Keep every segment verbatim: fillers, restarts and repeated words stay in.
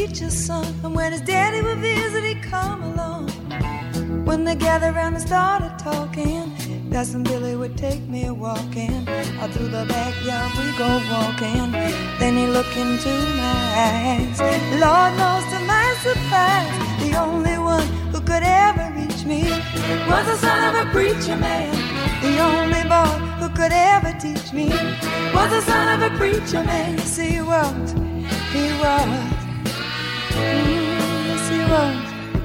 preacher's son, and when his daddy would visit, he'd come along. When they gathered around and started talking, Cousin Billy would take me walking. Out through the backyard we go walking. Then he looked into my eyes. Lord knows to my surprise, the only one who could ever reach me was the son of a preacher man. The only boy who could ever teach me was the son of a preacher man. Yes, he was, he was, mm, yes, he was.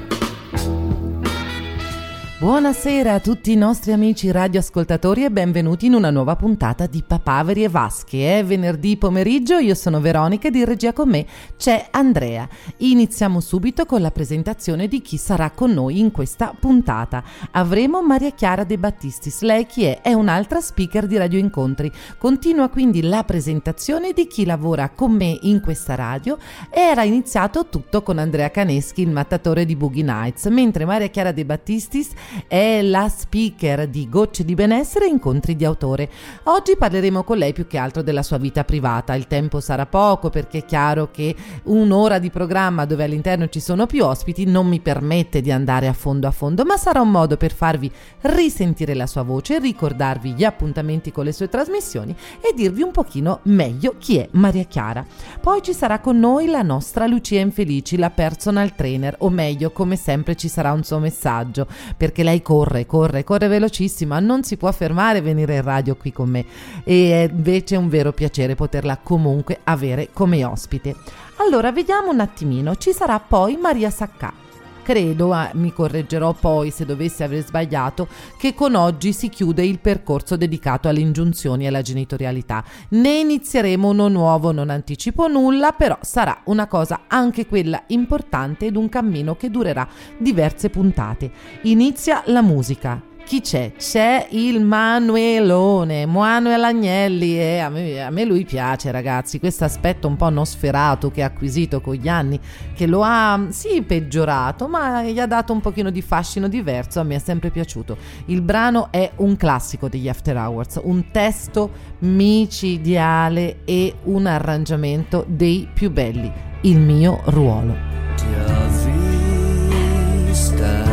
Buonasera a tutti i nostri amici radioascoltatori e benvenuti in una nuova puntata di Papaveri e Vasche. È venerdì pomeriggio, io sono Veronica ed in regia con me c'è Andrea. Iniziamo subito con la presentazione di chi sarà con noi in questa puntata. Avremo Maria Chiara De Battistis. Lei chi è? È un'altra speaker di Radio Incontri. Continua quindi la presentazione di chi lavora con me in questa radio. Era iniziato tutto con Andrea Caneschi, il mattatore di Boogie Nights, mentre Maria Chiara De Battistis è la speaker di Gocce di Benessere e Incontri di Autore. Oggi parleremo con lei più che altro della sua vita privata. Il tempo sarà poco perché è chiaro che un'ora di programma dove all'interno ci sono più ospiti non mi permette di andare a fondo a fondo, ma sarà un modo per farvi risentire la sua voce, ricordarvi gli appuntamenti con le sue trasmissioni e dirvi un pochino meglio chi è Maria Chiara. Poi ci sarà con noi la nostra Lucia Infelici, la personal trainer, o meglio, come sempre ci sarà un suo messaggio, perché lei corre, corre, corre velocissima, non si può fermare a venire in radio qui con me e è invece un vero piacere poterla comunque avere come ospite. Allora, vediamo un attimino, ci sarà poi Maria Saccà. Credo, eh, mi correggerò poi se dovessi aver sbagliato, che con oggi si chiude il percorso dedicato alle ingiunzioni e alla genitorialità. Ne inizieremo uno nuovo, non anticipo nulla, però sarà una cosa anche quella importante ed un cammino che durerà diverse puntate. Inizia la musica. Chi c'è? C'è il Manuelone, Manuel Agnelli, e a me, a me lui piace, ragazzi, questo aspetto un po' nosferato che ha acquisito con gli anni, che lo ha sì peggiorato, ma gli ha dato un pochino di fascino diverso, a me è sempre piaciuto. Il brano è un classico degli After Hours, un testo micidiale e un arrangiamento dei più belli, Il mio ruolo. Ti ho vista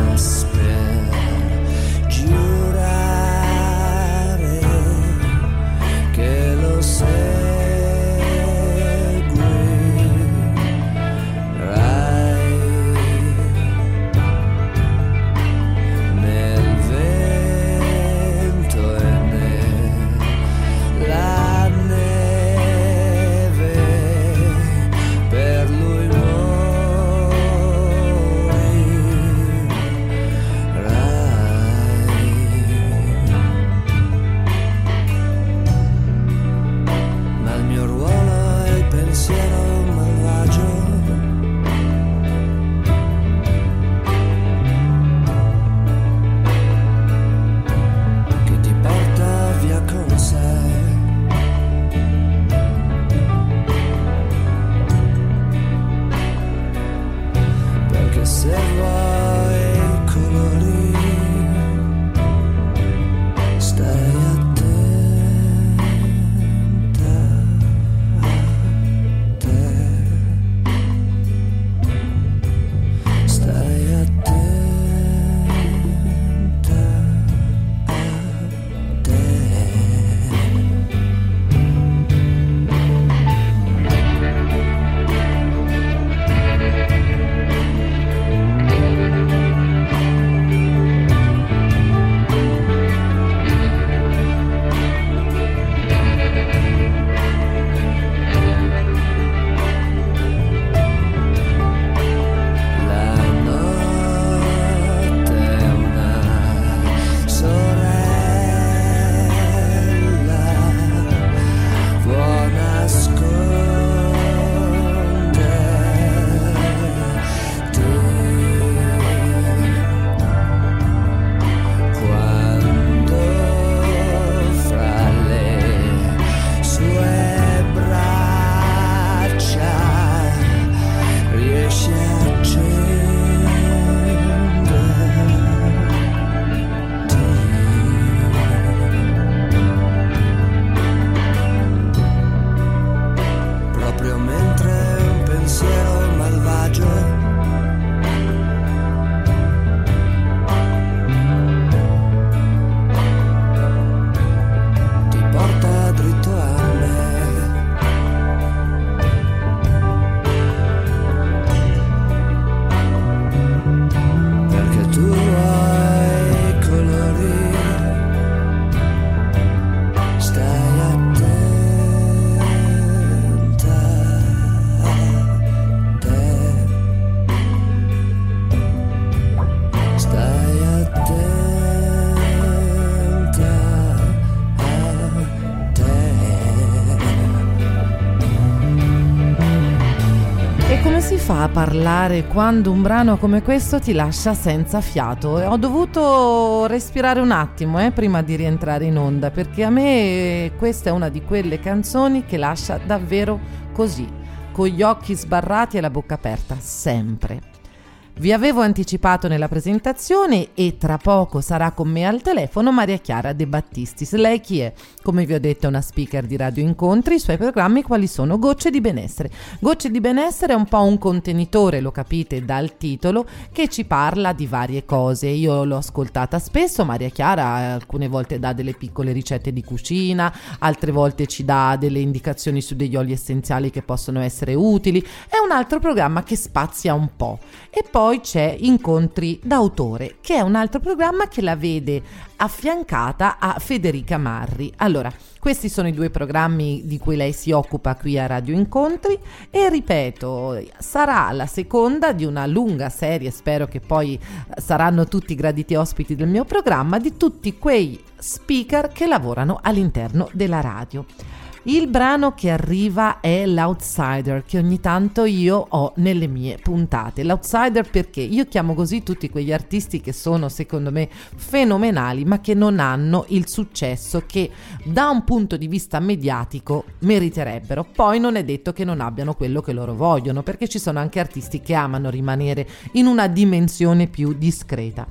fa a parlare quando un brano come questo ti lascia senza fiato? Ho dovuto respirare un attimo eh, prima di rientrare in onda, perché a me questa è una di quelle canzoni che lascia davvero così, con gli occhi sbarrati e la bocca aperta, sempre. Vi avevo anticipato nella presentazione e tra poco sarà con me al telefono Maria Chiara De Battistis. Lei chi è? Come vi ho detto è una speaker di Radio Incontri. I suoi programmi quali sono? Gocce di Benessere. Gocce di Benessere è un po' un contenitore, lo capite dal titolo, che ci parla di varie cose. Io l'ho ascoltata spesso, Maria Chiara alcune volte dà delle piccole ricette di cucina, altre volte ci dà delle indicazioni su degli oli essenziali che possono essere utili. È un altro programma che spazia un po'. E poi Poi c'è Incontri d'autore, che è un altro programma che la vede affiancata a Federica Marri. Allora, questi sono i due programmi di cui lei si occupa qui a Radio Incontri e ripeto, sarà la seconda di una lunga serie, spero che poi saranno tutti graditi ospiti del mio programma, di tutti quei speaker che lavorano all'interno della radio. Il brano che arriva è l'Outsider, che ogni tanto io ho nelle mie puntate. L'Outsider perché io chiamo così tutti quegli artisti che sono secondo me fenomenali ma che non hanno il successo che da un punto di vista mediatico meriterebbero. Poi non è detto che non abbiano quello che loro vogliono, perché ci sono anche artisti che amano rimanere in una dimensione più discreta.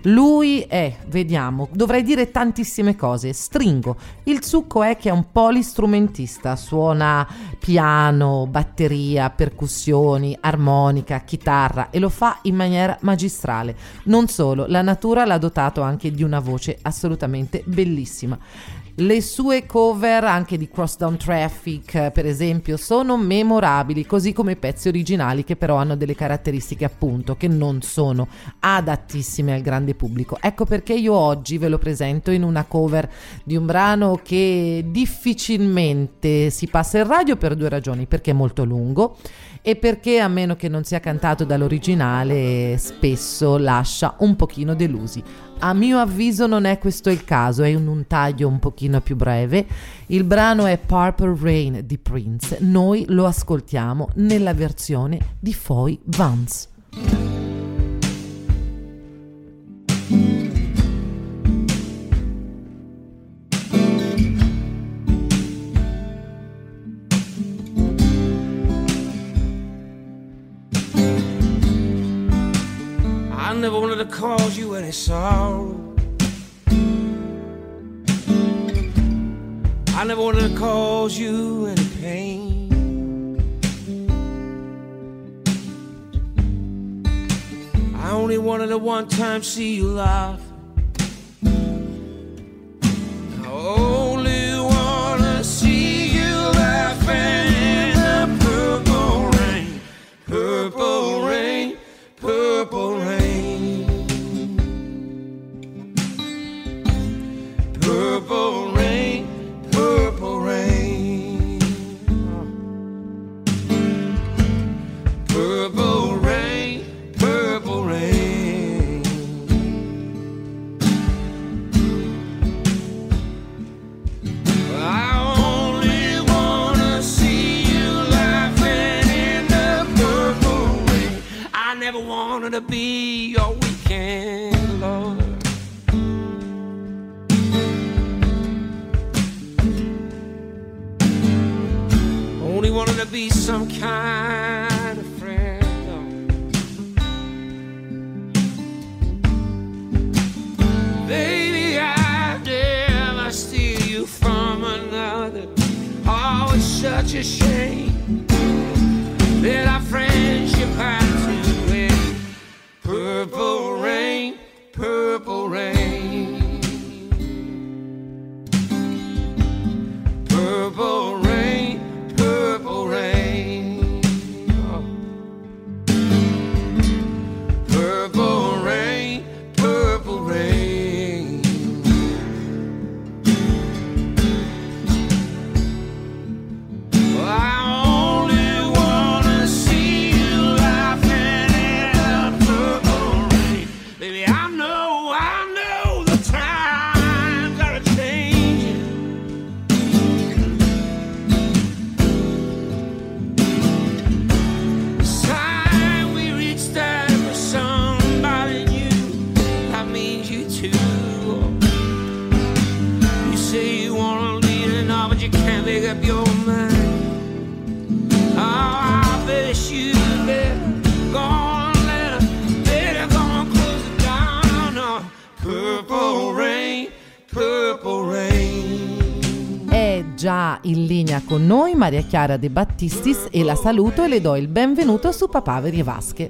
Lui è, vediamo, dovrei dire tantissime cose, stringo. Il succo è che è un polistrumentista, suona piano, batteria, percussioni, armonica, chitarra e lo fa in maniera magistrale. Non solo, la natura l'ha dotato anche di una voce assolutamente bellissima. Le sue cover anche di Crosstown Traffic per esempio sono memorabili, così come i pezzi originali che però hanno delle caratteristiche appunto che non sono adattissime al grande pubblico. Ecco perché io oggi ve lo presento in una cover di un brano che difficilmente si passa in radio per due ragioni: perché è molto lungo e perché a meno che non sia cantato dall'originale spesso lascia un pochino delusi. A mio avviso non è questo il caso, è in un taglio un pochino più breve. Il brano è Purple Rain di Prince, noi lo ascoltiamo nella versione di Foy Vance. I never wanted to cause you any sorrow. I never wanted to cause you any pain. I only wanted to one time see you laugh. I only wanna see you laughing in the purple rain, purple rain, purple rain. Purple rain, purple rain, purple rain, purple rain. I only wanna see you laughing in the purple rain. I never wanted to be your weekend lover. Only wanted to be some kind of friend. Oh. Baby, I never steal you from another. Oh, it's such a shame that our friendship had to end. Purple rain, purple rain, purple rain, purple rain, oh. Purple rain, purple rain. Well, I only wanna see you laughing già in linea con noi Maria Chiara De Battistis e la saluto e le do il benvenuto su Papaveri e Vasche.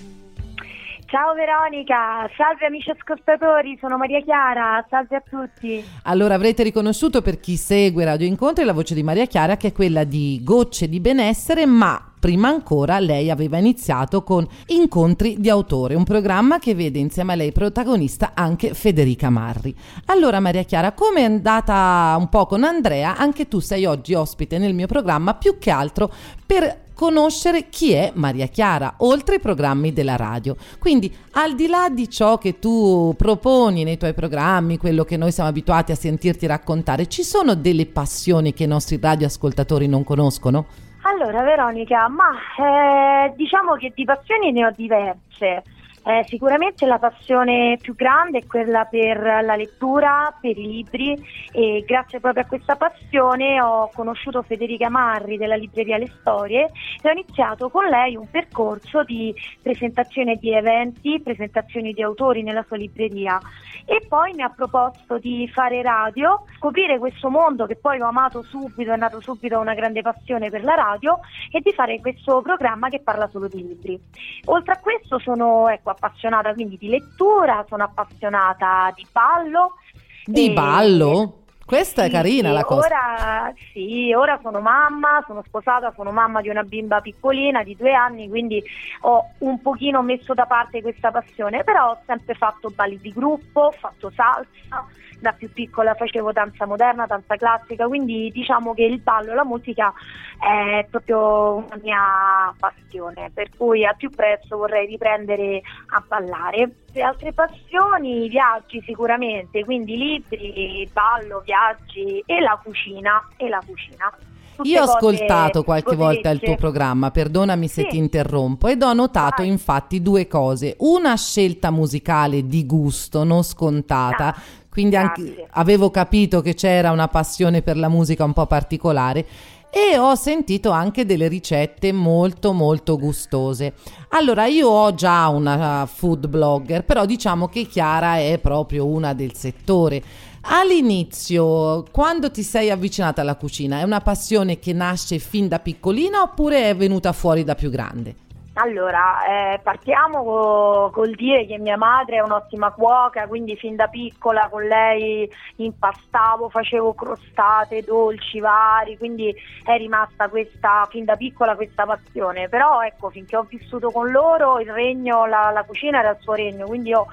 Ciao Veronica, salve amici ascoltatori, sono Maria Chiara, salve a tutti. Allora, avrete riconosciuto, per chi segue Radio Incontri, la voce di Maria Chiara, che è quella di Gocce di Benessere, ma prima ancora lei aveva iniziato con Incontri di Autore, un programma che vede insieme a lei protagonista anche Federica Marri. Allora Maria Chiara, come è andata un po' con Andrea, anche tu sei oggi ospite nel mio programma, più che altro per conoscere chi è Maria Chiara, oltre ai programmi della radio. Quindi, al di là di ciò che tu proponi nei tuoi programmi, quello che noi siamo abituati a sentirti raccontare, ci sono delle passioni che i nostri radioascoltatori non conoscono? Allora Veronica, ma eh, diciamo che di passioni ne ho diverse. Eh, sicuramente la passione più grande è quella per la lettura, per i libri, e grazie proprio a questa passione ho conosciuto Federica Marri della libreria Le Storie e ho iniziato con lei un percorso di presentazione di eventi, presentazioni di autori nella sua libreria, e poi mi ha proposto di fare radio, scoprire questo mondo che poi ho amato subito, è nato subito una grande passione per la radio, e di fare questo programma che parla solo di libri. Oltre a questo sono ecco appassionata quindi di lettura, sono appassionata di ballo. Di e... ballo? Questa sì, è carina sì, la cosa. Ora, sì, ora sono mamma, sono sposata, sono mamma di una bimba piccolina di due anni, quindi ho un pochino messo da parte questa passione, però ho sempre fatto balli di gruppo, ho fatto salsa, da più piccola facevo danza moderna, danza classica, quindi diciamo che il ballo e la musica è proprio una mia passione, per cui al più presto vorrei riprendere a ballare. Le altre passioni, i viaggi sicuramente, quindi libri, ballo, viaggi e la cucina e la cucina. Tutte Io ho cose ascoltato qualche volta il tuo cosecce. programma, perdonami se Sì. ti interrompo, ed ho notato Vai. infatti due cose: una scelta musicale di gusto, non scontata, Ah, quindi anche, grazie. avevo capito che c'era una passione per la musica un po' particolare, e ho sentito anche delle ricette molto molto gustose. Allora, io ho già una food blogger, però diciamo che Chiara è proprio una del settore. All'inizio, quando ti sei avvicinata alla cucina, è una passione che nasce fin da piccolina oppure è venuta fuori da più grande? Allora, eh, partiamo co- col dire che mia madre è un'ottima cuoca, quindi fin da piccola con lei impastavo, facevo crostate, dolci vari, quindi è rimasta questa, fin da piccola questa passione. Però ecco, finché ho vissuto con loro, il regno, la, la cucina era il suo regno, quindi io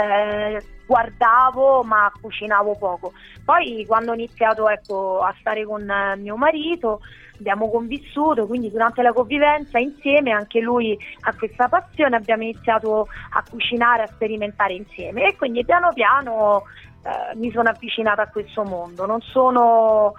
eh, guardavo ma cucinavo poco. Poi quando ho iniziato ecco, a stare con eh, mio marito, abbiamo convissuto, quindi durante la convivenza insieme anche lui ha questa passione, abbiamo iniziato a cucinare, a sperimentare insieme, e quindi piano piano eh, mi sono avvicinata a questo mondo. Non sono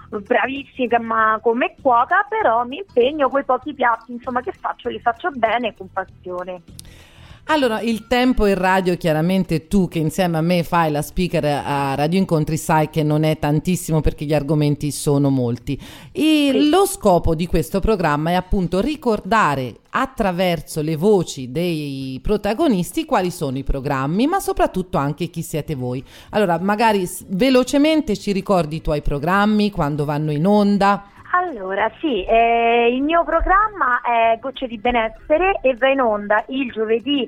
bravissima come cuoca, però mi impegno, quei pochi piatti insomma che faccio li faccio bene e con passione. Allora, il tempo in radio, chiaramente tu che insieme a me fai la speaker a Radio Incontri sai che non è tantissimo perché gli argomenti sono molti. E Sì. lo scopo di questo programma è appunto ricordare attraverso le voci dei protagonisti quali sono i programmi, ma soprattutto anche chi siete voi. Allora, magari s- velocemente ci ricordi i tuoi programmi, quando vanno in onda. Allora sì, eh, il mio programma è Gocce di Benessere e va in onda il giovedì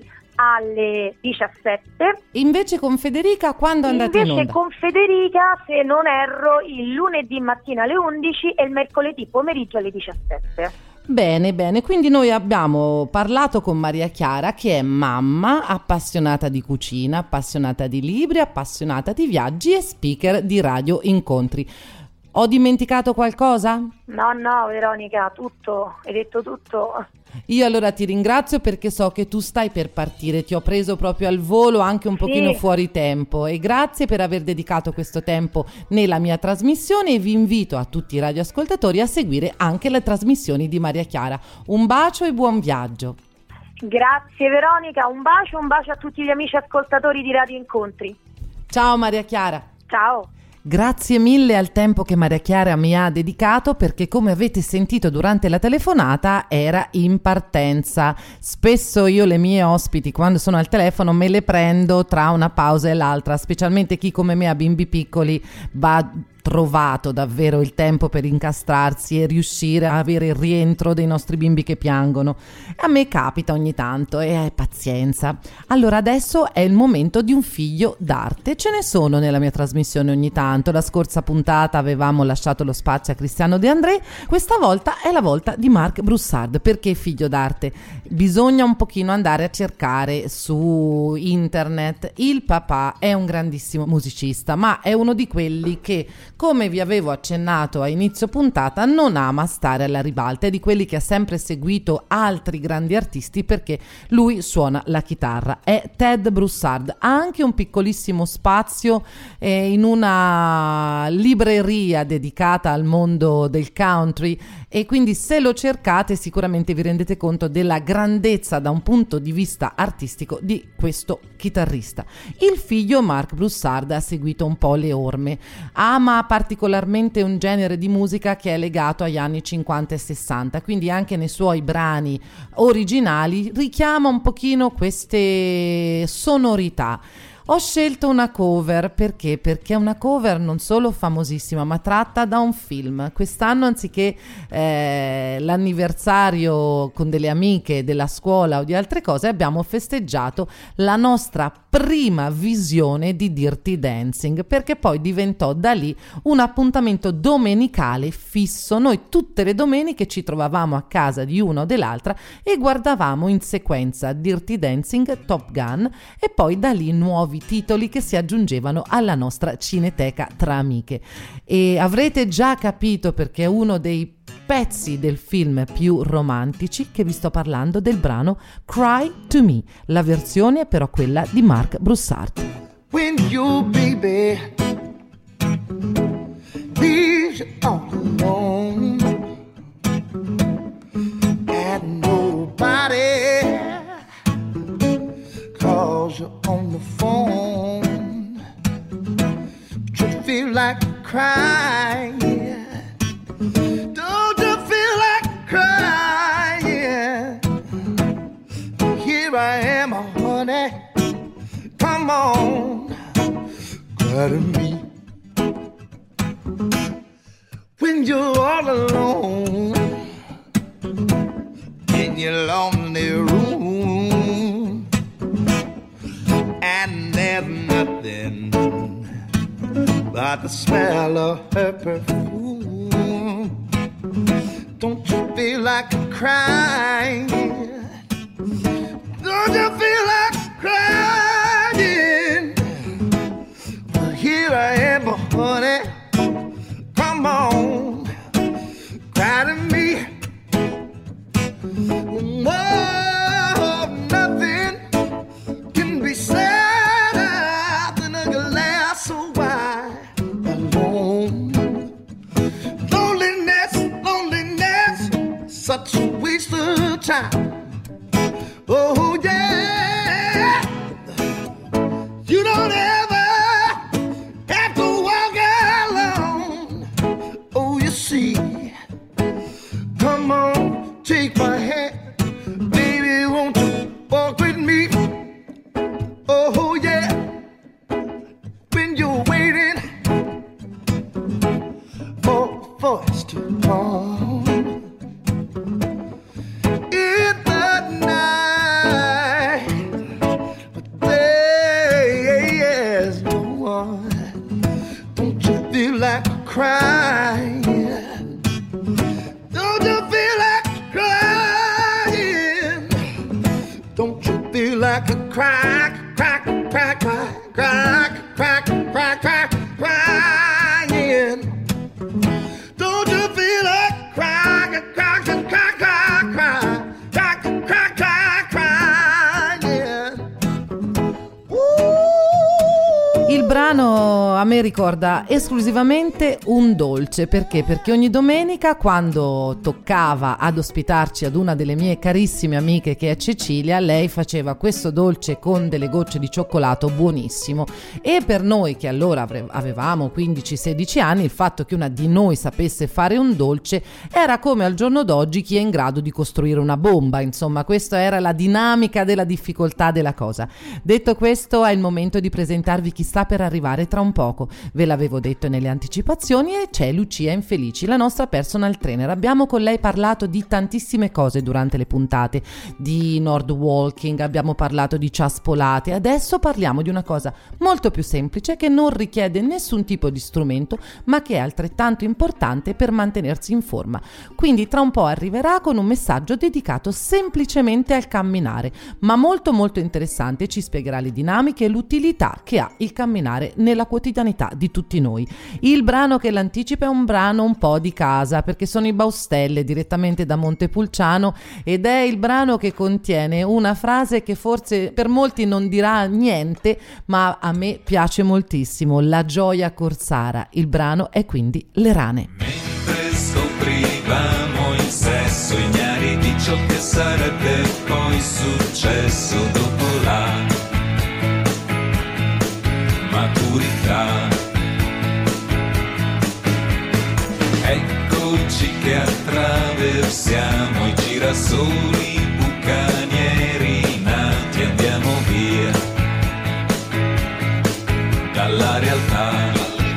alle diciassette. Invece con Federica quando andate in Invece onda? con Federica, se non erro, il lunedì mattina alle undici e il mercoledì pomeriggio alle diciassette. Bene, bene, quindi noi abbiamo parlato con Maria Chiara, che è mamma, appassionata di cucina, appassionata di libri, appassionata di viaggi e speaker di Radio Incontri. Ho dimenticato qualcosa? No, no, Veronica, tutto, hai detto tutto. Io allora ti ringrazio perché so che tu stai per partire, ti ho preso proprio al volo anche un Sì. pochino fuori tempo, e grazie per aver dedicato questo tempo nella mia trasmissione, e vi invito a tutti i radioascoltatori a seguire anche le trasmissioni di Maria Chiara. Un bacio e buon viaggio. Grazie Veronica, un bacio, un bacio a tutti gli amici ascoltatori di Radio Incontri. Ciao Maria Chiara. Ciao. Grazie mille al tempo che Maria Chiara mi ha dedicato, perché come avete sentito durante la telefonata era in partenza. Spesso io le mie ospiti quando sono al telefono me le prendo tra una pausa e l'altra, specialmente chi come me ha bimbi piccoli va trovato davvero il tempo per incastrarsi e riuscire a avere il rientro dei nostri bimbi che piangono. A me capita ogni tanto e eh, pazienza. Allora adesso è il momento di un figlio d'arte. Ce ne sono nella mia trasmissione ogni tanto. La scorsa puntata avevamo lasciato lo spazio a Cristiano De André, questa volta è la volta di Marc Broussard. Perché figlio d'arte? Bisogna un pochino andare a cercare su internet. Il papà è un grandissimo musicista, ma è uno di quelli che, come vi avevo accennato a inizio puntata, non ama stare alla ribalta. È di quelli che ha sempre seguito altri grandi artisti perché lui suona la chitarra. È Ted Broussard. Ha anche un piccolissimo spazio eh, in una libreria dedicata al mondo del country, e quindi se lo cercate sicuramente vi rendete conto della grandezza da un punto di vista artistico di questo chitarrista. Il figlio Marc Broussard ha seguito un po' le orme, ama particolarmente un genere di musica che è legato agli anni cinquanta e sessanta, quindi anche nei suoi brani originali richiama un pochino queste sonorità. Ho scelto una cover perché? Perché è una cover non solo famosissima, ma tratta da un film. Quest'anno, anziché eh, l'anniversario con delle amiche della scuola o di altre cose, abbiamo festeggiato la nostra prima visione di Dirty Dancing, perché poi diventò da lì un appuntamento domenicale fisso. Noi tutte le domeniche ci trovavamo a casa di una o dell'altra e guardavamo in sequenza Dirty Dancing, Top Gun, e poi da lì nuovi titoli che si aggiungevano alla nostra cineteca tra amiche. E avrete già capito perché è uno dei pezzi del film più romantici che vi sto parlando, del brano Cry to Me. La versione è però quella di Marc Broussard. When you baby leaves you all alone and nobody calls you on the phone, you feel like crying. Don't you feel like crying? Here I am, honey. Come on, cry to me. When you're all alone in your lonely room and there's nothing but the smell of her perfume, don't you feel like crying? Don't you feel like crying? Well, here I am, honey. Come on, cry to me. Oh, nothing can be sadder than a glass of wine alone. Loneliness, loneliness, such a waste of time. Oh yeah, you don't ever have to walk alone. Oh, you see, come on, take my hand, baby, won't you walk with me? Oh yeah, when you're waiting for a voice to come in the night, but there's no one. Don't you feel like crying? Don't you feel like crying? Don't you feel like a cry, cry, cry, cry, cry, cry, cry, cry, crying? Don't you feel like cry, cry, cry, cry, cry, cry, cry, cry, crying? Il brano a me ricorda esclusivamente un dolce. Perché? Perché ogni domenica, quando toccava ad ospitarci ad una delle mie carissime amiche che è Cecilia, lei faceva questo dolce con delle gocce di cioccolato buonissimo, e per noi che allora avevamo quindici sedici anni, il fatto che una di noi sapesse fare un dolce era come al giorno d'oggi chi è in grado di costruire una bomba. Insomma, questa era la dinamica della difficoltà della cosa. Detto questo, è il momento di presentarvi chi sta per arrivare tra un poco. Ve l'avevo detto nelle anticipazioni e c'è Lucia Infelici, la nostra personal trainer. Abbiamo con lei parlato di tantissime cose durante le puntate, di Nord Walking, abbiamo parlato di ciaspolate, adesso parliamo di una cosa molto più semplice che non richiede nessun tipo di strumento ma che è altrettanto importante per mantenersi in forma. Quindi tra un po' arriverà con un messaggio dedicato semplicemente al camminare, ma molto molto interessante, ci spiegherà le dinamiche e l'utilità che ha il camminare nella quotidianità di tutti noi. Il brano che l'anticipa è un brano un po' di casa perché sono i Baustelle direttamente da Montepulciano ed è il brano che contiene una frase che forse per molti non dirà niente ma a me piace moltissimo, la gioia corsara. Il brano è quindi Le rane. Mentre scoprivamo il sesso ignari di ciò che sarebbe poi successo dopo la maturità, eccoci che attraversiamo i girasoli bucanieri nati, andiamo via dalla realtà.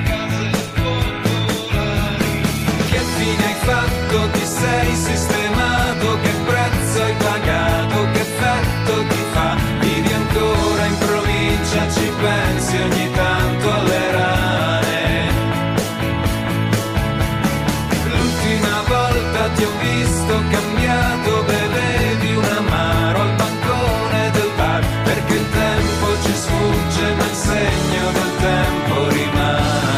Che fine hai fatto? Ti sei sistemato? Che prezzo hai pagato? Che effetto ti fa? Vivi ancora in provincia, ci pensi ogni tanto alle rane. L'ultima volta ti ho visto cambiato, bevevi un amaro al bancone del bar, perché il tempo ci sfugge ma il segno del tempo rimane.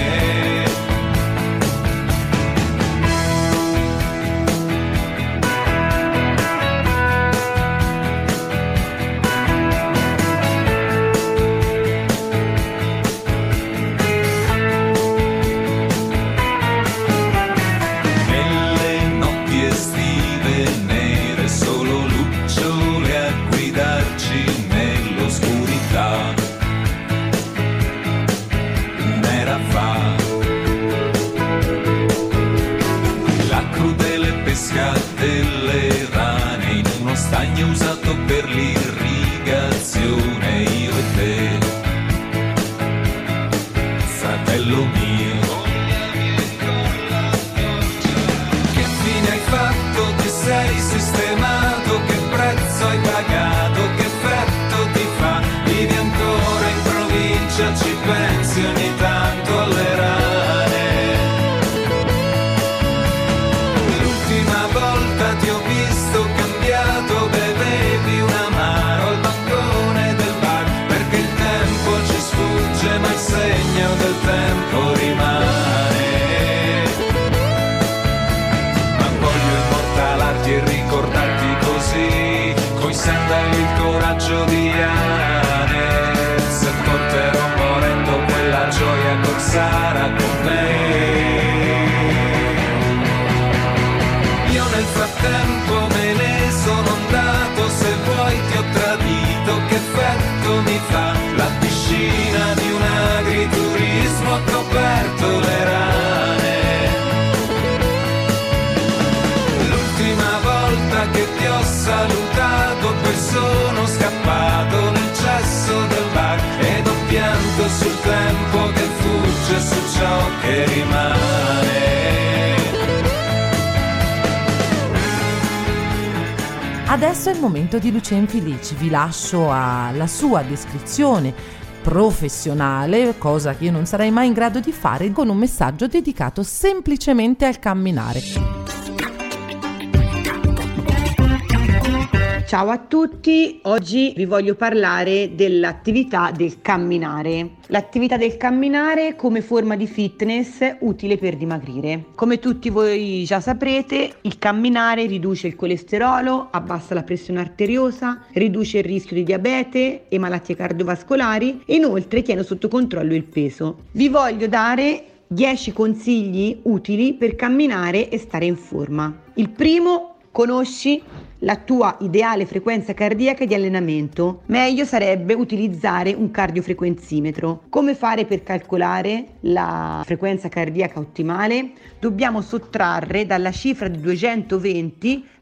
Nelle notti estive nere, solo lucciole a guidarci nell'oscurità. Un'era fa, la crudele pesca delle rane in uno stagno usato per l'irrigazione, io e te, fratello mio. Che fine hai fatto? Ti sei sistemato? Che prezzo hai pagato? Che effetto ti fa? Vivi ancora in provincia, ci pensi ogni tanto alle rane. L'ultima volta ti ho visto cambiato, bevevi un amaro al bancone del bar, perché il tempo ci sfugge ma il segno del tempo rimane. Ma voglio immortalarti e ricordarti così, coi sandali il coraggio di Ane, se porterò morendo quella gioia corsara con me. Io nel frattempo me ne sono andato, se vuoi ti ho tradito, che effetto mi fa? La piscina di un agriturismo ha coperto le rane. L'ultima volta che ti ho salutato poi sono scappato nel cesso del bar ed ho pianto sul tempo che fugge, su ciò che rimane. Adesso è il momento di Lucia Infelici, vi lascio alla sua descrizione professionale, cosa che io non sarei mai in grado di fare, con un messaggio dedicato semplicemente al camminare. Ciao a tutti, oggi vi voglio parlare dell'attività del camminare. L'attività del camminare come forma di fitness utile per dimagrire. Come tutti voi già saprete, il camminare riduce il colesterolo, abbassa la pressione arteriosa, riduce il rischio di diabete e malattie cardiovascolari e inoltre tiene sotto controllo il peso. Vi voglio dare dieci consigli utili per camminare e stare in forma. Il primo: conosci la tua ideale frequenza cardiaca di allenamento. Meglio sarebbe utilizzare un cardiofrequenzimetro. Come fare per calcolare la frequenza cardiaca ottimale? Dobbiamo sottrarre dalla cifra di duecentoventi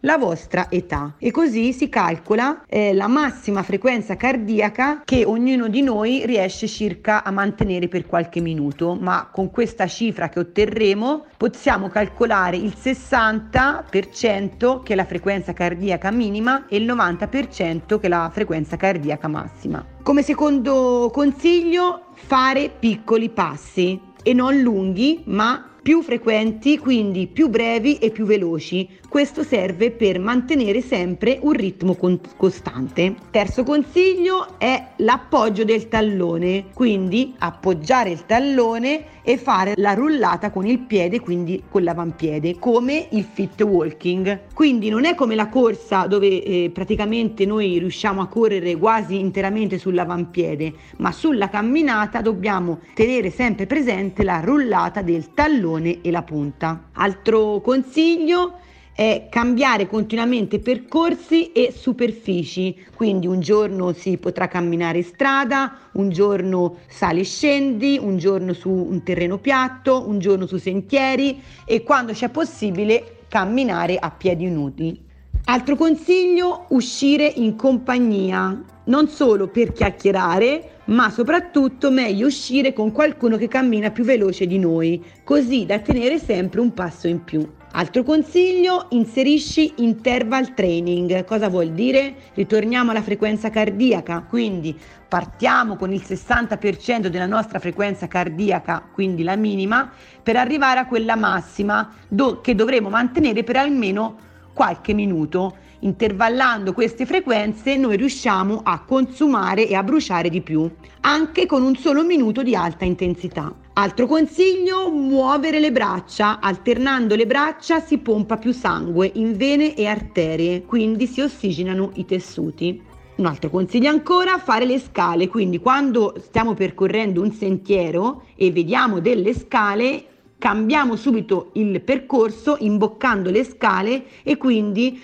la vostra età, e così si calcola eh, la massima frequenza cardiaca che ognuno di noi riesce circa a mantenere per qualche minuto, ma con questa cifra che otterremo possiamo calcolare il sessanta per cento che è la frequenza cardiaca minima e il novanta per cento che è la frequenza cardiaca massima. Come secondo consiglio, fare piccoli passi e non lunghi, ma più frequenti, quindi più brevi e più veloci. Questo serve per mantenere sempre un ritmo con- costante. Terzo consiglio è l'appoggio del tallone, quindi appoggiare il tallone e fare la rullata con il piede, quindi con l'avampiede, come il fit walking. Quindi non è come la corsa dove eh, praticamente noi riusciamo a correre quasi interamente sull'avampiede, ma sulla camminata dobbiamo tenere sempre presente la rullata del tallone e la punta. Altro consiglio è cambiare continuamente percorsi e superfici, quindi un giorno si potrà camminare in strada, un giorno sali e scendi, un giorno su un terreno piatto, un giorno su sentieri e quando c'è possibile camminare a piedi nudi. Altro consiglio: uscire in compagnia, non solo per chiacchierare, ma soprattutto meglio uscire con qualcuno che cammina più veloce di noi, così da tenere sempre un passo in più. Altro consiglio: inserisci interval training. Cosa vuol dire? Ritorniamo alla frequenza cardiaca, quindi partiamo con il sessanta per cento della nostra frequenza cardiaca, quindi la minima, per arrivare a quella massima do- che dovremo mantenere per almeno qualche minuto. Intervallando queste frequenze noi riusciamo a consumare e a bruciare di più, anche con un solo minuto di alta intensità. Altro consiglio: muovere le braccia. Alternando le braccia si pompa più sangue in vene e arterie, quindi si ossigenano i tessuti. Un altro consiglio ancora: fare le scale. Quindi quando stiamo percorrendo un sentiero e vediamo delle scale, cambiamo subito il percorso imboccando le scale e quindi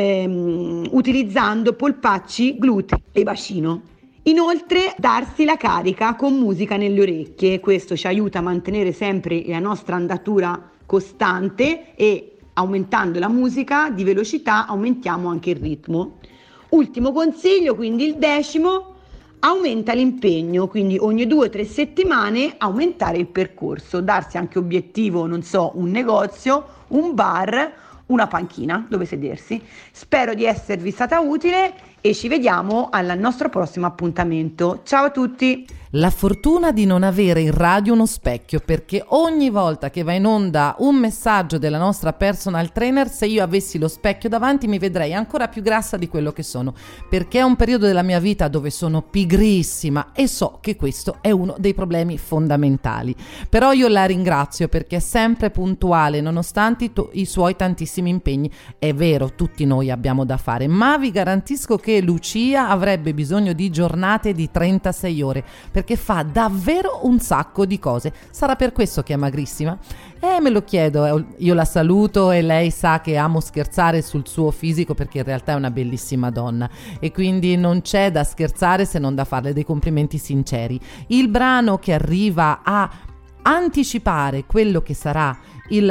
ehm, utilizzando polpacci, glutei e bacino. Inoltre, darsi la carica con musica nelle orecchie. Questo ci aiuta a mantenere sempre la nostra andatura costante e aumentando la musica di velocità aumentiamo anche il ritmo. Ultimo consiglio, quindi il decimo: aumenta l'impegno, quindi ogni due o tre settimane aumentare il percorso, darsi anche obiettivo, non so, un negozio, un bar, una panchina dove sedersi. Spero di esservi stata utile e ci vediamo al nostro prossimo appuntamento. Ciao a tutti! La fortuna di non avere in radio uno specchio, perché ogni volta che va in onda un messaggio della nostra personal trainer, se io avessi lo specchio davanti mi vedrei ancora più grassa di quello che sono, perché è un periodo della mia vita dove sono pigrissima e so che questo è uno dei problemi fondamentali. Però io la ringrazio perché è sempre puntuale nonostante i, to- i suoi tantissimi impegni. È vero, tutti noi abbiamo da fare, ma vi garantisco che Lucia avrebbe bisogno di giornate di trentasei ore, perché fa davvero un sacco di cose. Sarà per questo che è magrissima? Eh, me lo chiedo. Io la saluto e lei sa che amo scherzare sul suo fisico perché in realtà è una bellissima donna e quindi non c'è da scherzare se non da farle dei complimenti sinceri. Il brano che arriva a anticipare quello che sarà il,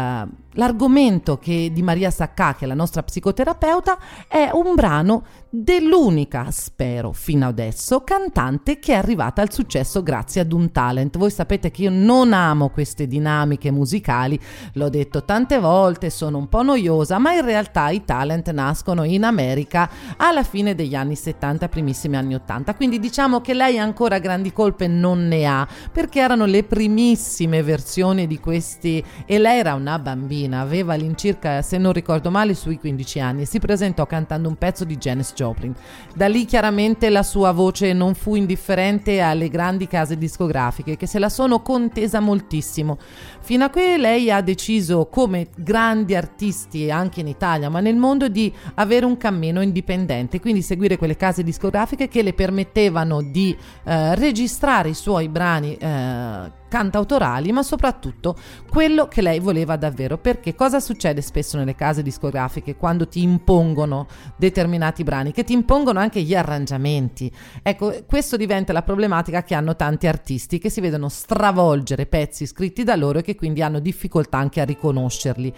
l'argomento che di Maria Saccà, che è la nostra psicoterapeuta, è un brano dell'unica, spero fino adesso, cantante che è arrivata al successo grazie ad un talent. Voi sapete che io non amo queste dinamiche musicali, l'ho detto tante volte, sono un po' noiosa, ma in realtà i talent nascono in America alla fine degli anni settanta, primissimi anni ottanta, quindi diciamo che lei ancora grandi colpe non ne ha, perché erano le primissime versioni di questi e lei era una bambina, aveva all'incirca, se non ricordo male, sui quindici anni e si presentò cantando un pezzo di Janis Joplin. Da lì chiaramente la sua voce non fu indifferente alle grandi case discografiche che se la sono contesa moltissimo, fino a che lei ha deciso, come grandi artisti anche in Italia ma nel mondo, di avere un cammino indipendente, quindi seguire quelle case discografiche che le permettevano di eh, registrare i suoi brani eh, cantautorali, ma soprattutto quello che lei voleva davvero. Perché cosa succede spesso nelle case discografiche quando ti impongono determinati brani, che ti impongono anche gli arrangiamenti? Ecco, questo diventa la problematica che hanno tanti artisti, che si vedono stravolgere pezzi scritti da loro e che quindi hanno difficoltà anche a riconoscerli.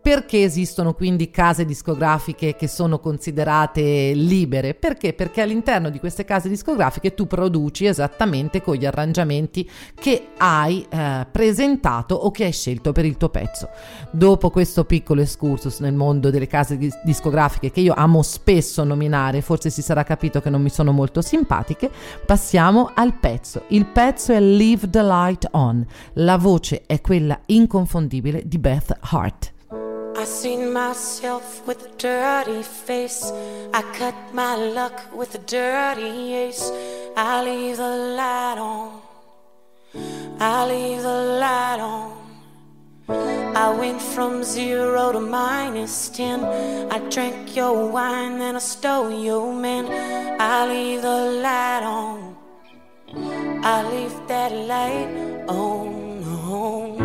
Perché esistono quindi case discografiche che sono considerate libere? Perché? Perché all'interno di queste case discografiche tu produci esattamente con gli arrangiamenti che hai eh, presentato o che hai scelto per il tuo pezzo. Dopo questo piccolo excursus nel mondo delle case discografiche, che io amo spesso nominare, forse si sarà capito che non mi sono molto simpatiche, passiamo al pezzo. Il pezzo è Leave the Light On. La voce è quella inconfondibile di Beth Hart. I seen myself with a dirty face. I cut my luck with a dirty ace. I leave the light on. I leave the light on. I went from zero to minus ten. I drank your wine, then I stole your man. I leave the light on. I leave that light on, on.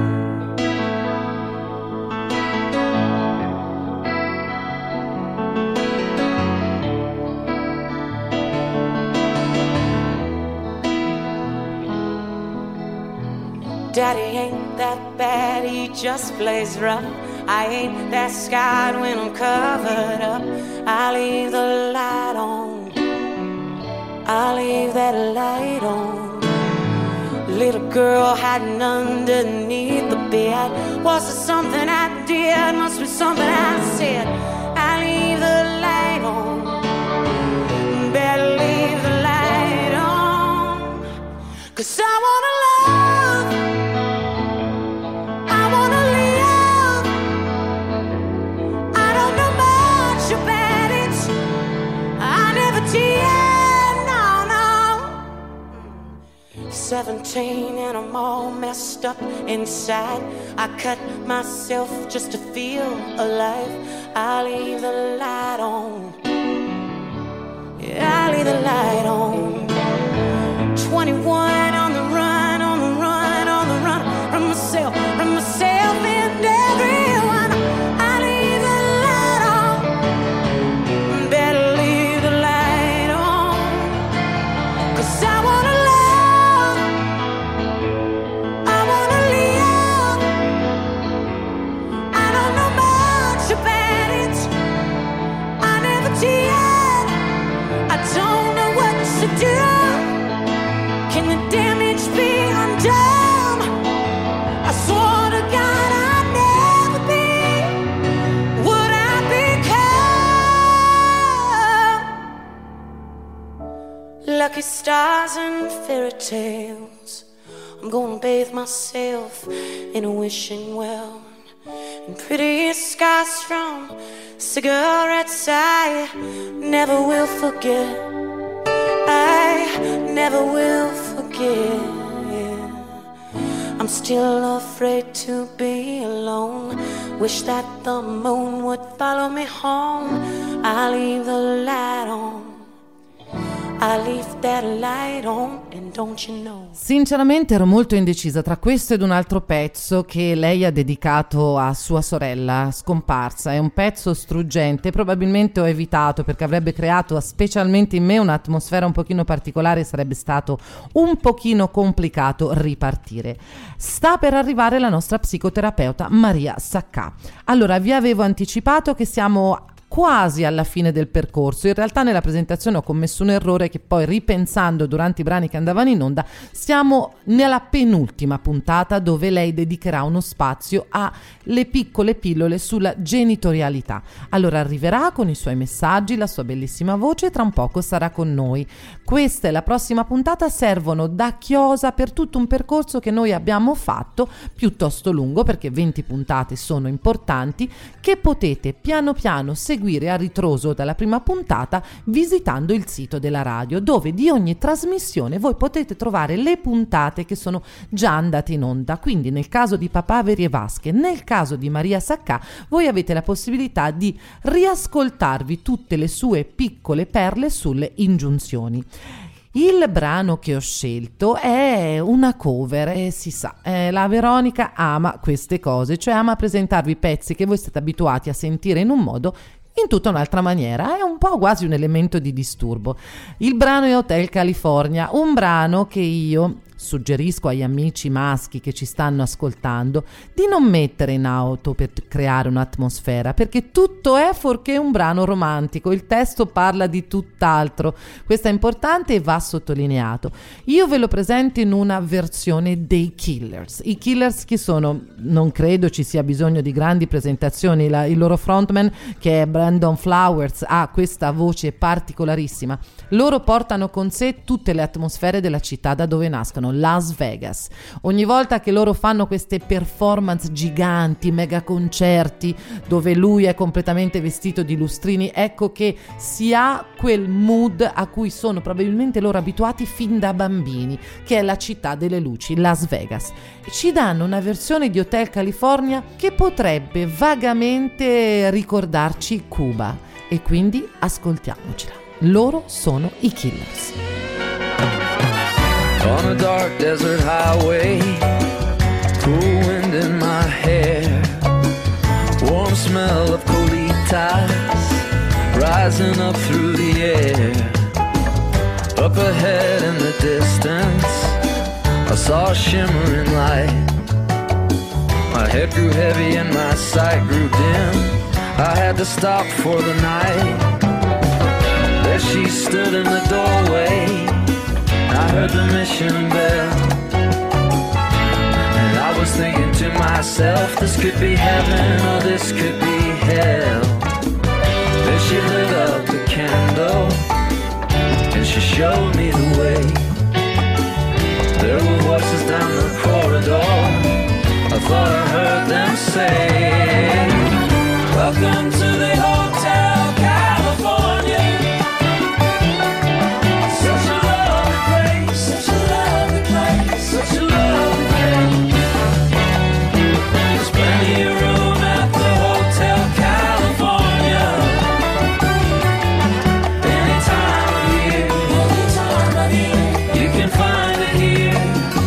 Daddy ain't that bad, he just plays rough. I ain't that scared when I'm covered up. I leave the light on. I leave that light on. Little girl hiding underneath the bed. Was it something I did? Must be something I said. I leave the light on. Better leave the light on. 'Cause I wanna love. I wanna live. I don't know much about it. I never did. Seventeen and I'm all messed up inside. I cut myself just to feel alive. I leave the light on. Yeah, I leave the light on. Twenty-one on the run, on the run, on the run. From myself, from myself and everyone. I leave the light on. Better leave the light on. 'Cause I wanna lucky stars and fairy tales. I'm gonna bathe myself in a wishing well. And pretty skies from cigarettes I never will forget. I never will forget. I'm still afraid to be alone. Wish that the moon would follow me home. I leave the light on. I leave that light on and don't you know. Sinceramente ero molto indecisa tra questo ed un altro pezzo che lei ha dedicato a sua sorella scomparsa. È un pezzo struggente, probabilmente ho evitato perché avrebbe creato specialmente in me un'atmosfera un pochino particolare e sarebbe stato un pochino complicato ripartire. Sta per arrivare la nostra psicoterapeuta Maria Saccà. Allora, vi avevo anticipato che siamo quasi alla fine del percorso. In realtà nella presentazione ho commesso un errore che poi, ripensando durante i brani che andavano in onda, siamo nella penultima puntata dove lei dedicherà uno spazio alle piccole pillole sulla genitorialità. Allora arriverà con i suoi messaggi, la sua bellissima voce e tra un poco sarà con noi. Questa è la prossima puntata, servono da chiosa per tutto un percorso che noi abbiamo fatto piuttosto lungo, perché venti puntate sono importanti, che potete piano piano seguire a ritroso dalla prima puntata visitando il sito della radio, dove di ogni trasmissione voi potete trovare le puntate che sono già andate in onda. Quindi nel caso di Papaveri e Vasche, nel caso di Maria Saccà, voi avete la possibilità di riascoltarvi tutte le sue piccole perle sulle ingiunzioni. Il brano che ho scelto è una cover e si sa, eh, la Veronica ama queste cose, cioè ama presentarvi pezzi che voi siete abituati a sentire in un modo in tutta un'altra maniera. È un po' quasi un elemento di disturbo. Il brano è Hotel California, un brano che io suggerisco agli amici maschi che ci stanno ascoltando di non mettere in auto per creare un'atmosfera, perché tutto è fuorché un brano romantico, il testo parla di tutt'altro. Questo è importante e va sottolineato. Io ve lo presento in una versione dei Killers. I Killers chi sono? Non credo ci sia bisogno di grandi presentazioni. La, il loro frontman, che è Brandon Flowers, ha questa voce particolarissima. Loro portano con sé tutte le atmosfere della città da dove nascono, Las Vegas. Ogni volta che loro fanno queste performance giganti, mega concerti, dove lui è completamente vestito di lustrini, ecco che si ha quel mood a cui sono probabilmente loro abituati fin da bambini, che è la città delle luci, Las Vegas. Ci danno una versione di Hotel California che potrebbe vagamente ricordarci Cuba, e quindi ascoltiamocela. Loro sono i Killers. On a dark desert highway, cool wind in my hair, warm smell of colitas rising up through the air. Up ahead in the distance, I saw a shimmering light. My head grew heavy and my sight grew dim. I had to stop for the night. There she stood in the doorway. I heard the mission bell, and I was thinking to myself, this could be heaven or this could be hell. Then she lit up the candle and she showed me the way. There were voices down the corridor. I thought I heard them say, welcome to the Hotel California. Such a lovely place, such a lovely place, such a lovely place. There's plenty of room at the Hotel California. Any time of year, any time of year, you can find it here.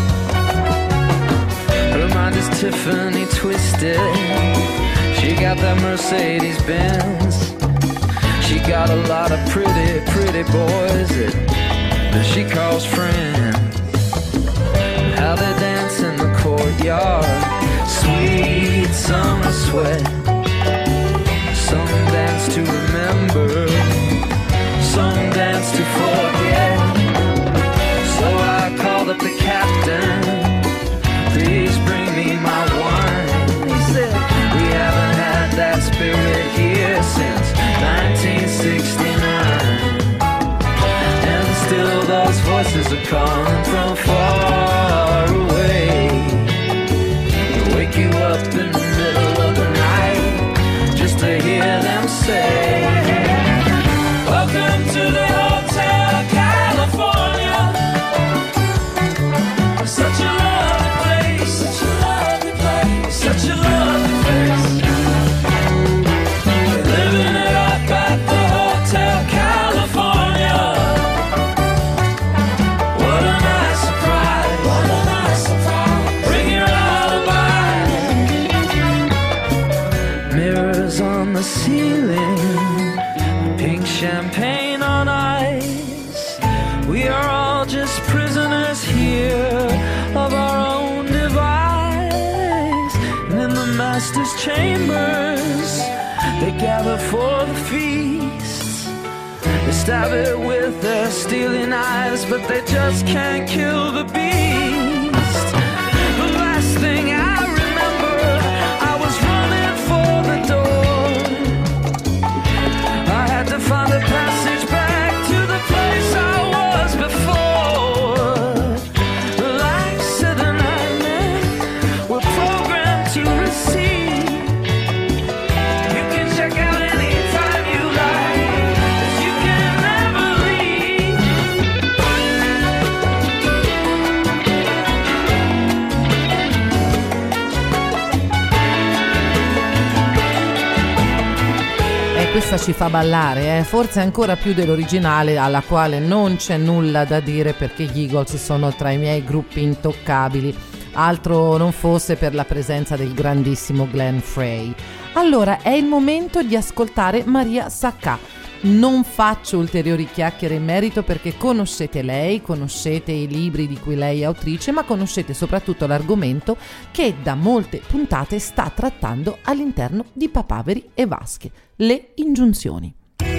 Her mind is Tiffany twisted. She got that Mercedes Benz. She got a lot of pretty, pretty boys that, that she calls friends. How they dance in the courtyard, sweet summer sweat. Some dance to remember, some dance to forget. So I called up the captain, please bring me my wine. He said, we haven't had that spirit here since nineteen sixty-nine. And still those voices are calling from far away to wake you up in the middle of the night just to hear them say, welcome to the Hotel California. Such a lovely place, such a lovely place, such a lovely place. We're living it up at the Hotel California. What a nice surprise, what a nice surprise. Bring your alibi. Mirrors on the ceiling, pink champagne on ice. We are all just prisoners here of our own device. And in the master's chambers, they gather for the feast. They stab it with their steely knives, but they just can't kill the beast. The last thing I remember, I was running for the door. I had to find a passage back to the place I was before. Like said the nightmare, we're programmed to receive. You can check out anytime you like, 'cause you can never leave. E questa ci fa ballare, eh? Forse ancora più dell'originale, alla quale non c'è nulla da dire perché gli Eagles sono tra i miei gruppi intoccabili, altro non fosse per la presenza del grandissimo Glenn Frey. Allora è il momento di ascoltare Maria Sacca. Non faccio ulteriori chiacchiere in merito perché conoscete lei, conoscete i libri di cui lei è autrice, ma conoscete soprattutto l'argomento che da molte puntate sta trattando all'interno di Papaveri e Vasche, le ingiunzioni.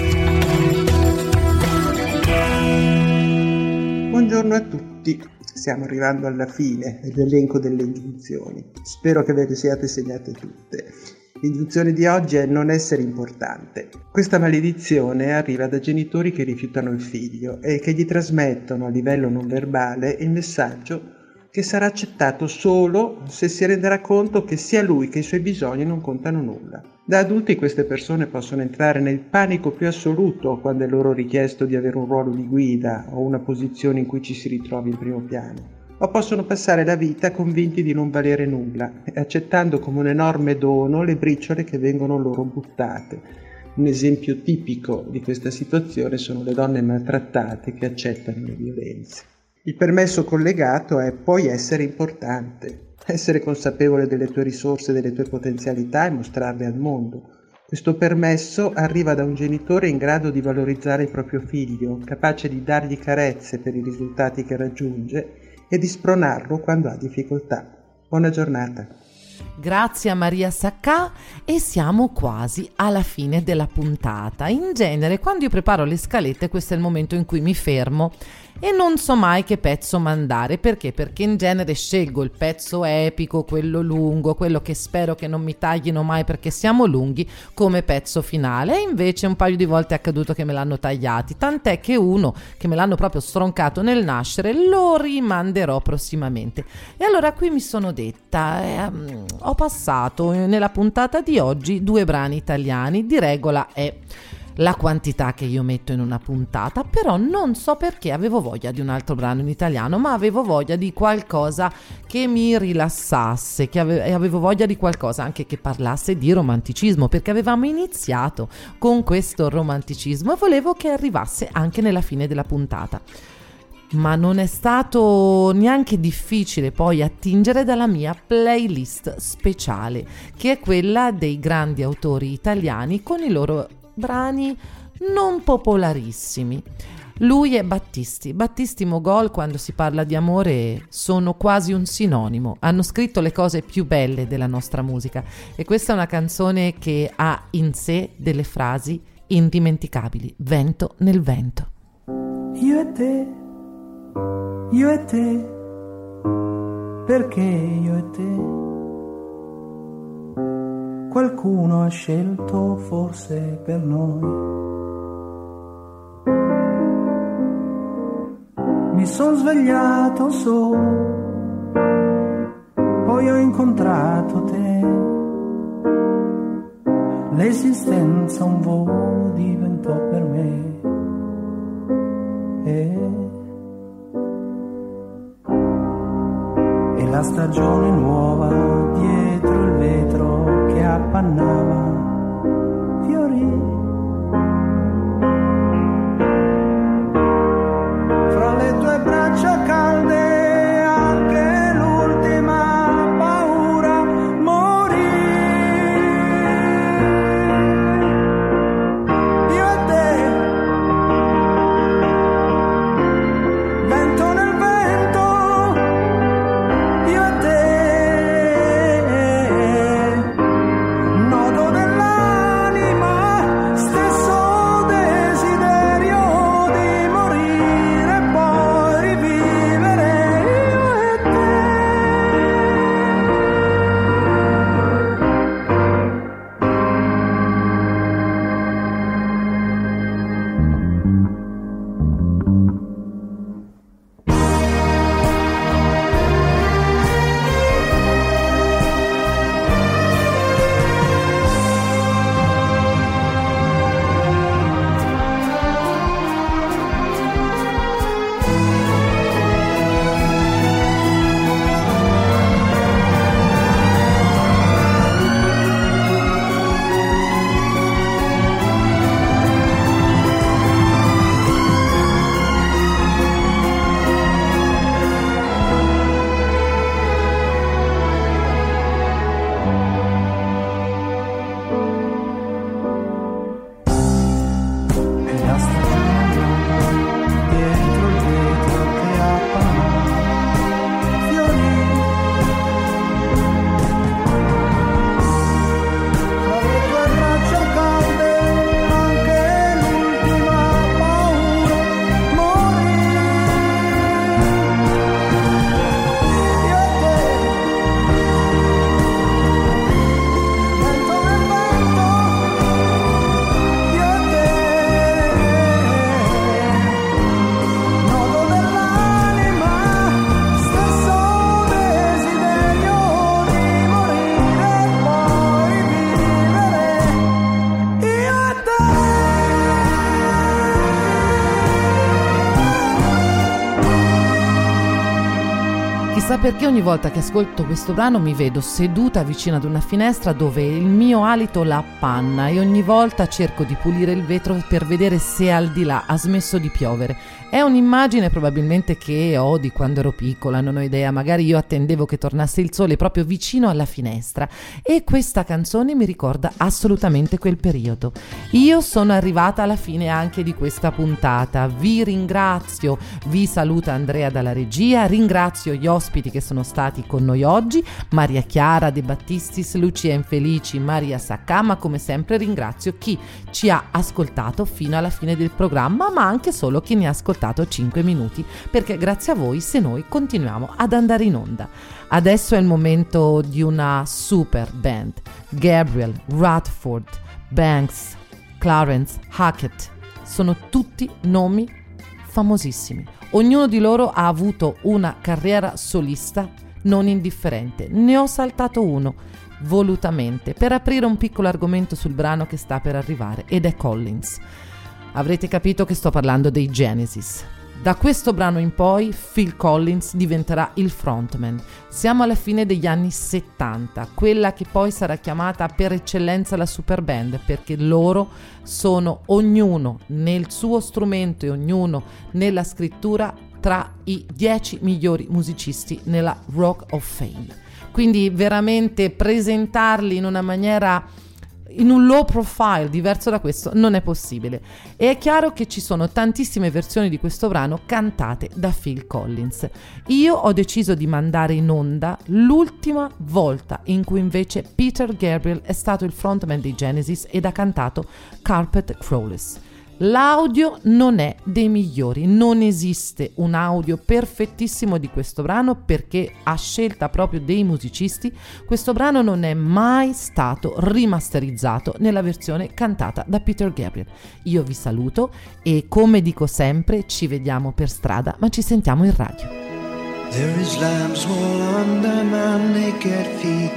Buongiorno a tutti, stiamo arrivando alla fine dell'elenco delle ingiunzioni. Spero che ve le siate segnate tutte. L'ingiunzione di oggi è non essere importante. Questa maledizione arriva da genitori che rifiutano il figlio e che gli trasmettono a livello non verbale il messaggio che sarà accettato solo se si renderà conto che sia lui che i suoi bisogni non contano nulla. Da adulti queste persone possono entrare nel panico più assoluto quando è loro richiesto di avere un ruolo di guida o una posizione in cui ci si ritrovi in primo piano. O possono passare la vita convinti di non valere nulla, accettando come un enorme dono le briciole che vengono loro buttate. Un esempio tipico di questa situazione sono le donne maltrattate che accettano le violenze. Il permesso collegato è puoi essere importante, essere consapevole delle tue risorse, delle tue potenzialità e mostrarle al mondo. Questo permesso arriva da un genitore in grado di valorizzare il proprio figlio, capace di dargli carezze per i risultati che raggiunge e di spronarlo quando ha difficoltà. Buona giornata. Grazie a Maria Saccà e siamo quasi alla fine della puntata. In genere quando io preparo le scalette questo è il momento in cui mi fermo e non so mai che pezzo mandare. Perché? Perché in genere scelgo il pezzo epico, quello lungo, quello che spero che non mi taglino mai perché siamo lunghi, come pezzo finale, e invece un paio di volte è accaduto che me l'hanno tagliati, tant'è che uno che me l'hanno proprio stroncato nel nascere lo rimanderò prossimamente. E allora qui mi sono detta eh, ho passato nella puntata di oggi due brani italiani, di regola è la quantità che io metto in una puntata, però non so perché avevo voglia di un altro brano in italiano, ma avevo voglia di qualcosa che mi rilassasse, che ave- avevo voglia di qualcosa anche che parlasse di romanticismo, perché avevamo iniziato con questo romanticismo e volevo che arrivasse anche nella fine della puntata. Ma non è stato neanche difficile poi attingere dalla mia playlist speciale, che è quella dei grandi autori italiani con i loro brani non popolarissimi. Lui è Battisti. Battisti Mogol, quando si parla di amore, sono quasi un sinonimo. Hanno scritto le cose più belle della nostra musica e questa è una canzone che ha in sé delle frasi indimenticabili. Vento nel vento. Io e te, io e te, perché io e te? Qualcuno ha scelto forse per noi. Mi son svegliato solo, poi ho incontrato te. L'esistenza un volo diventò per me. E, e la stagione nuova dietro il vetro che appannava fiorì. Fra le tue braccia calde anche l'ultima paura morì. Io e te, vento nel vento, io e te, nodo Chissà perché ogni volta che ascolto questo brano mi vedo seduta vicino ad una finestra dove il mio alito la appanna e ogni volta cerco di pulire il vetro per vedere se al di là ha smesso di piovere. È un'immagine probabilmente che ho di quando ero piccola, non ho idea, magari io attendevo che tornasse il sole proprio vicino alla finestra e questa canzone mi ricorda assolutamente quel periodo. Io sono arrivata alla fine anche di questa puntata, vi ringrazio, vi saluta Andrea dalla regia, ringrazio gli ospiti che sono stati con noi oggi, Maria Chiara De Battistis, Lucia Infelici, Maria Saccà, ma come sempre ringrazio chi ci ha ascoltato fino alla fine del programma, ma anche solo chi ne ha ascoltato cinque minuti, perché grazie a voi se noi continuiamo ad andare in onda. Adesso è il momento di una super band, Gabriel, Radford, Banks, Clarence, Hackett, sono tutti nomi famosissimi. Ognuno di loro ha avuto una carriera solista non indifferente. Ne ho saltato uno volutamente per aprire un piccolo argomento sul brano che sta per arrivare ed è Collins. Avrete capito che sto parlando dei Genesis. Da questo brano in poi Phil Collins diventerà il frontman. Siamo alla fine degli anni settanta, quella che poi sarà chiamata per eccellenza la super band, perché loro sono ognuno nel suo strumento e ognuno nella scrittura tra i dieci migliori musicisti nella Rock of Fame. Quindi veramente presentarli in una maniera, in un low profile diverso da questo non è possibile. E è chiaro che ci sono tantissime versioni di questo brano cantate da Phil Collins. Io ho deciso di mandare in onda l'ultima volta in cui invece Peter Gabriel è stato il frontman dei Genesis ed ha cantato Carpet Crawlers. L'audio non è dei migliori, non esiste un audio perfettissimo di questo brano perché a scelta proprio dei musicisti questo brano non è mai stato rimasterizzato nella versione cantata da Peter Gabriel. Io vi saluto e come dico sempre ci vediamo per strada ma ci sentiamo in radio. There is lamb's wool under my naked feet.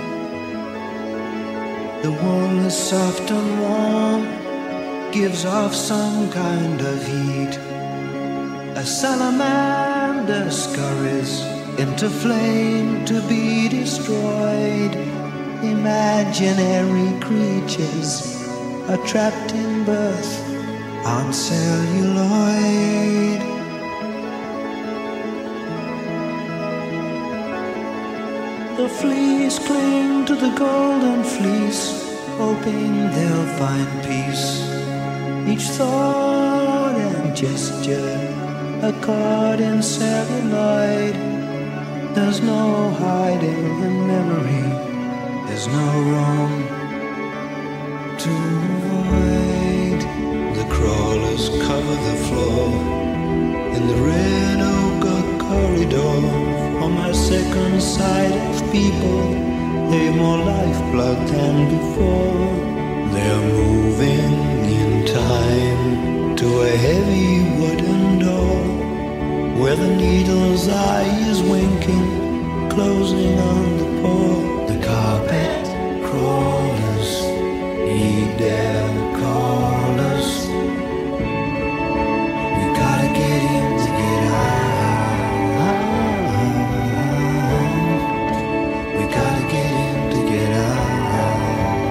The wool is soft and warm, gives off some kind of heat. A salamander scurries into flame to be destroyed. Imaginary creatures are trapped in birth on celluloid. The fleas cling to the golden fleece, hoping they'll find peace. Each thought and gesture a card in celluloid. There's no hiding in memory, there's no room to avoid. The crawlers cover the floor in the red ochre corridor. On my second sight of people, they've more lifeblood than before. They're moving in time to a heavy wooden door, where the needle's eye is winking, closing on the poor. The carpet crawlers need their callers. We gotta get in to get out. We gotta get in to get out.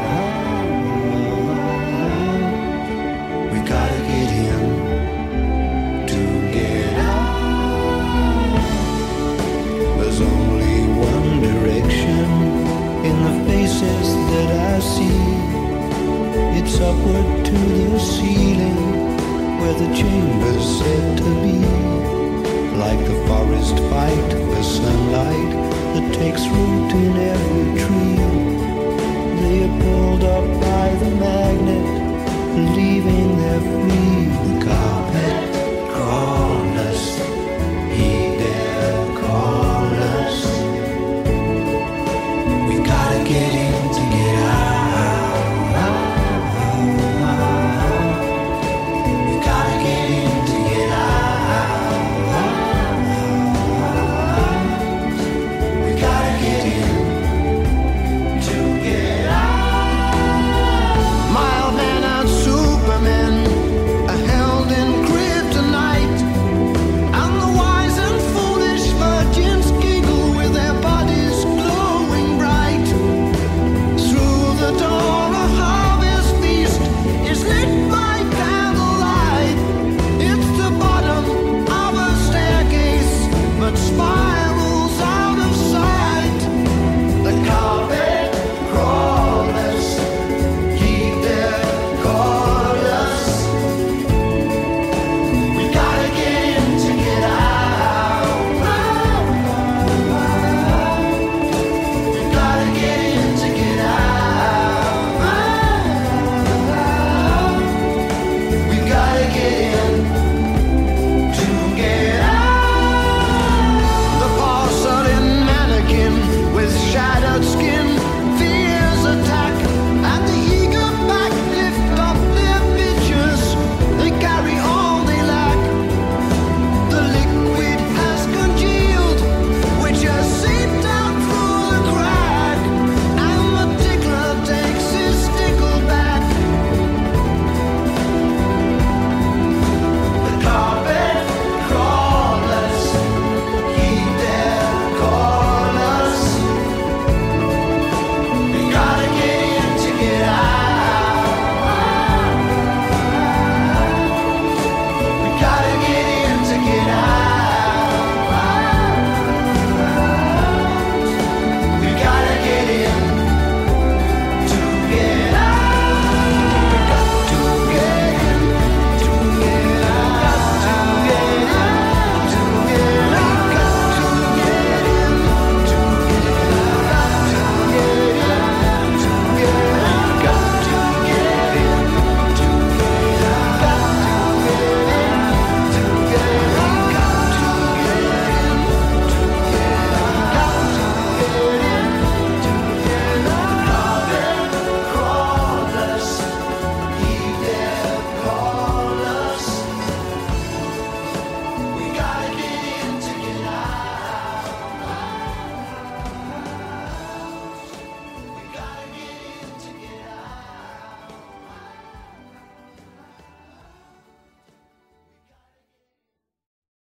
We gotta get in to get out. There's only one direction in the faces that I see. It's upward to the ceiling, where the chamber's said to be. Like the forest fight for sunlight that takes root in every tree. They are pulled up by the magnet, leaving their free. The carpet